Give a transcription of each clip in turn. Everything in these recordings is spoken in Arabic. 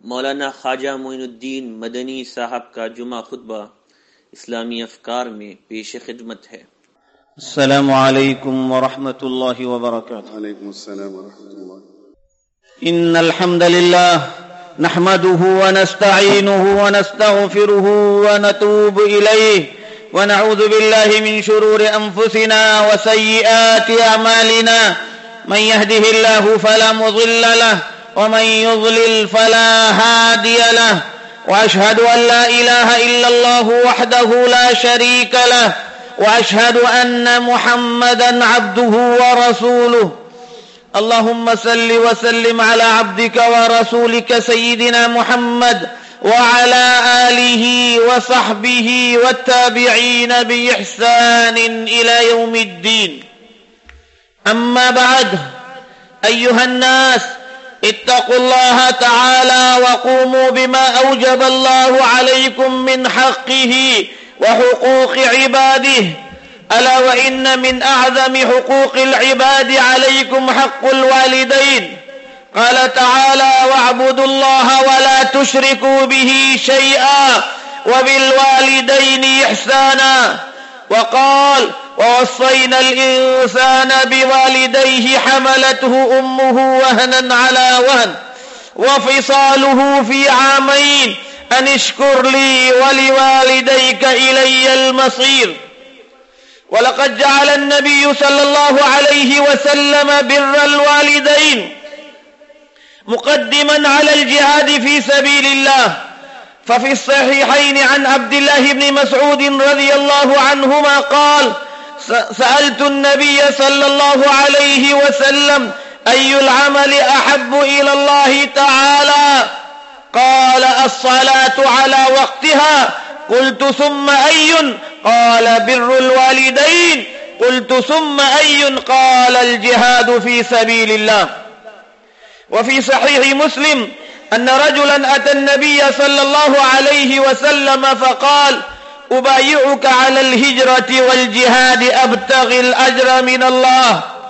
मौलाना ख्वाजा मोइनुद्दीन मदनी साहब का जुमा खुतबा इस्लामी अफकार में पेश खिदमत है। अस्सलामु अलैकुम व रहमतुल्लाहि व बरकातुहू। अलैकुम अस्सलाम व रहमतुल्लाह। इन्नल हम्दलिल्लाह नहमदुहु व नस्तईनुहु व नस्तगफिरुहु व नतूबु इलैहि व नऊज़ु बिल्लाहि मिन शुरूरि अनफुसिना व सय्यिआति अमालिना मन यहदिहिल्लाहु फला मुज़िल्ल लहु व मन युज़लिल फला हादिय लहु व अशहदु अन ला इलाहा इल्लल्लाहु वहदहु ला शरीका लहु وأشهد أن محمدا عبده ورسوله اللهم صل وسلم على عبدك ورسولك سيدنا محمد وعلى آله وصحبه والتابعين بإحسان إلى يوم الدين. أما بعد، أيها الناس اتقوا الله تعالى وقوموا بما أوجب الله عليكم من حقه وحقوق عباده، ألا وإن من أعظم حقوق العباد عليكم حق الوالدين. قال تعالى: واعبدوا الله ولا تشركوا به شيئا وبالوالدين إحسانا. وقال: ووصينا الإنسان بوالديه حملته أمه وهنا على وهن وفصاله في عامين أن اشكر لي ولوالديك إلي المصير. ولقد جعل النبي صلى الله عليه وسلم بر الوالدين مقدما على الجهاد في سبيل الله، ففي الصحيحين عن عبد الله بن مسعود رضي الله عنهما قال: سألت النبي صلى الله عليه وسلم أي العمل أحب إلى الله تعالى؟ قال: الصلاة على وقتها. قلت: ثم أي؟ قال: بر الوالدين. قلت: ثم أي؟ قال: الجهاد في سبيل الله. وفي صحيح مسلم أن رجلا أتى النبي صلى الله عليه وسلم فقال: أبايعك على الهجرة والجهاد أبتغي الأجر من الله.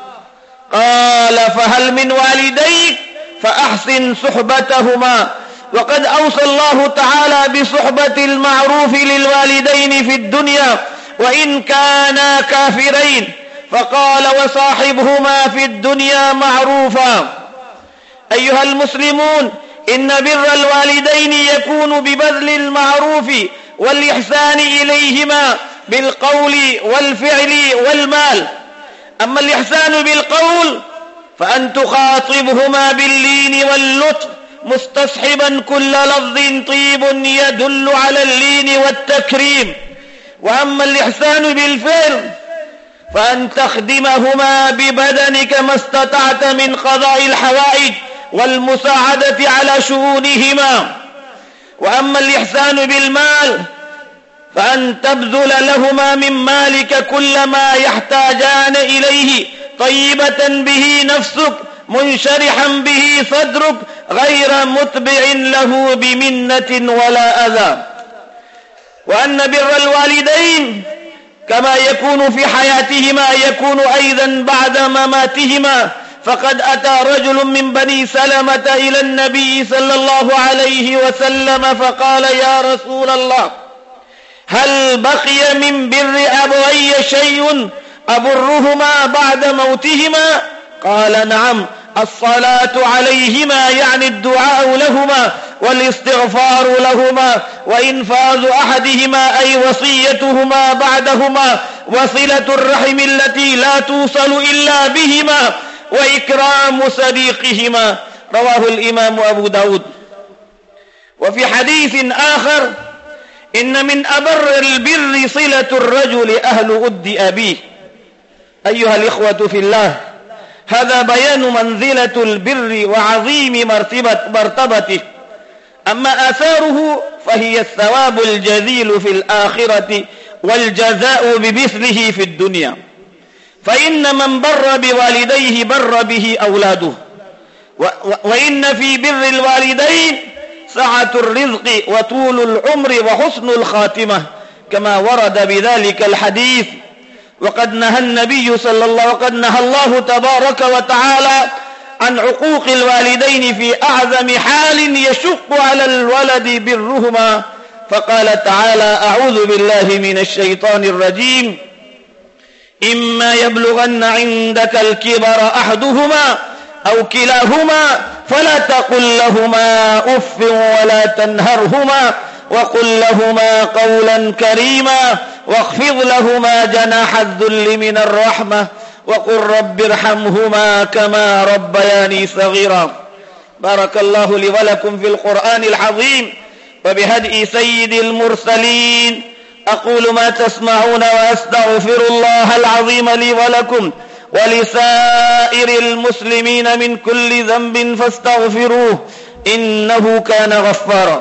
قال: فهل من والديك؟ فأحسن صحبتهما. وقد أوصى الله تعالى بصحبة المعروف للوالدين في الدنيا وإن كانا كافرين، فقال: وصاحبهما في الدنيا معروفا. أيها المسلمون، إن بر الوالدين يكون ببذل المعروف والإحسان إليهما بالقول والفعل والمال. أما الإحسان بالقول فأن تخاطبهما باللين واللطف مستصحبا كل لفظ طيب يدل على اللين والتكريم. وأما الإحسان بالفعل فأن تخدمهما ببدنك ما استطعت من قضاء الحوائج والمساعدة على شؤونهما. وأما الإحسان بالمال فأن تبذل لهما من مالك كل ما يحتاجان إليه طيبة به نفسك منشرحا به صدرك غير متبع له بمنة ولا أذى. وأن بر الوالدين كما يكون في حياتهما يكون أيضا بعد مماتهما. فقد أتى رجل من بني سلمة إلى النبي صلى الله عليه وسلم فقال: يا رسول الله، هل بقي من بر أبوي شيء أبرهما بعد موتهما؟ قال: نعم، الصلاة عليهما يعني الدعاء لهما والاستغفار لهما وإنفاذ أحدهما أي وصيتهما بعدهما وصلة الرحم التي لا توصل إلا بهما وإكرام صديقهما. رواه الإمام أبو داود. وفي حديث آخر: إن من أبر البر صلة الرجل أهل ود أبيه. أيها الإخوة في الله، هذا بيان منزلة البر وعظيم مرتبته. أما آثاره فهي الثواب الجزيل في الآخرة والجزاء بمثله في الدنيا. فإن من بر بوالديه بر به أولاده، وإن في بر الوالدين سعة الرزق وطول العمر وحسن الخاتمة كما ورد بذلك الحديث. وقد نهى الله تبارك وتعالى عن عقوق الوالدين في أعظم حال يشق على الولد برهما، فقال تعالى: أعوذ بالله من الشيطان الرجيم: إما يبلغن عندك الكبر أحدهما أو كلاهما فلا تقل لهما أف ولا تنهرهما وقل لهما قولا كريما واخفض لهما جناح الذل من الرحمة وقل رب ارحمهما كما ربياني صغيرا. بارك الله لي ولكم في القرآن العظيم وبهدي سيد المرسلين. أقول ما تسمعون وأستغفر الله العظيم لي ولكم ولسائر المسلمين من كل ذنب فاستغفروه إنه كان غفارا.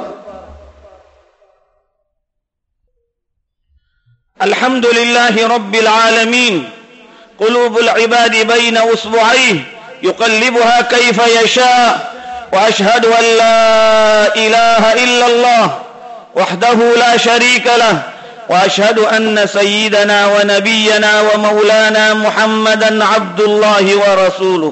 الحمد لله رب العالمين. قلوب العباد بين أصبعيه يقلبها كيف يشاء، وأشهد أن لا إله إلا الله وحده لا شريك له، وأشهد أن سيدنا ونبينا ومولانا محمدا عبد الله ورسوله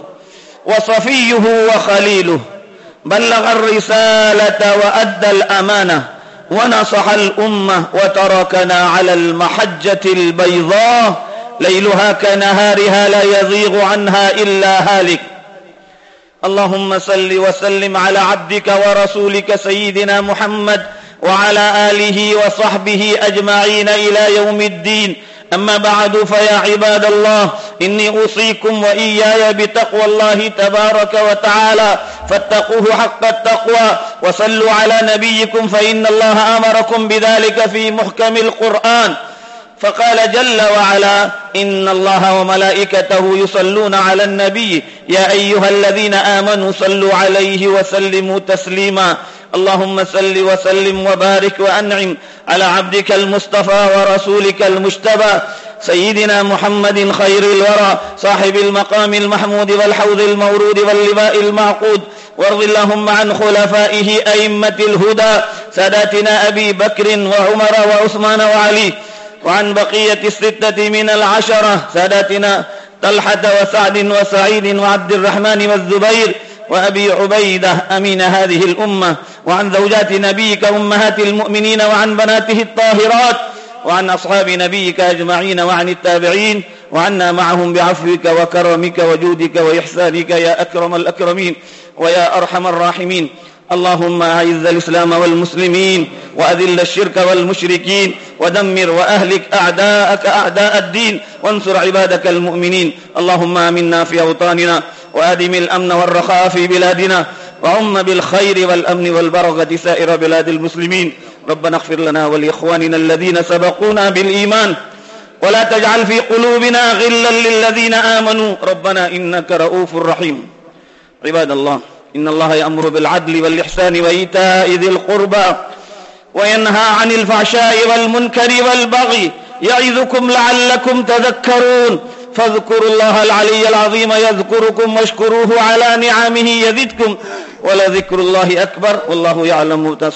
وصفيه وخليله، بلغ الرسالة وأدى الأمانة ونصح الأمة وتركنا على المحجة البيضاء ليلها كنهارها لا يزيغ عنها إلا هالك. اللهم صل وسلم على عبدك ورسولك سيدنا محمد وعلى آله وصحبه أجمعين إلى يوم الدين. أما بعد، فيا عباد الله، إني أوصيكم وإياي بتقوى الله تبارك وتعالى، فاتقوه حق التقوى وصلوا على نبيكم، فإن الله أمركم بذلك في محكم القرآن، فقال جل وعلا: إن الله وملائكته يصلون على النبي يا أيها الذين آمنوا صلوا عليه وسلموا تسليما. اللهم صل وسلم وبارك وأنعم على عبدك المصطفى ورسولك المجتبى سيدنا محمد خير الورى صاحب المقام المحمود والحوض المورود واللواء المعقود، وارض اللهم عن خلفائه أئمة الهدى ساداتنا أبي بكر وعمر وعثمان وعلي، وعن بقية الستة من العشرة ساداتنا طلحة وسعد وسعيد وعبد الرحمن والزبير وأبي عبيدة أمين هذه الأمة، وعن زوجات نبيك أمهات المؤمنين، وعن بناته الطاهرات، وعن أصحاب نبيك أجمعين، وعن التابعين، وعنا معهم بعفوك وكرمك وجودك وإحسانك يا أكرم الأكرمين ويا أرحم الراحمين. اللهم أعز الإسلام والمسلمين وأذل الشرك والمشركين ودمر وأهلك أعداءك أعداء الدين وانصر عبادك المؤمنين. اللهم آمنا في أوطاننا وأدم الأمن والرخاء في بلادنا وعم بالخير والأمن والبركة سائر بلاد المسلمين. ربنا اغفر لنا ولإخواننا الذين سبقونا بالإيمان ولا تجعل في قلوبنا غلا للذين آمنوا ربنا إنك رؤوف رحيم. عباد الله، إن الله يأمر بالعدل والإحسان وإيتاء ذي القربى وينهى عن الفحشاء والمنكر والبغي يعظكم لعلكم تذكرون. فاذكروا الله العلي العظيم يذكركم واشكروه على نعمه يزدكم ولذكر الله أكبر والله يعلم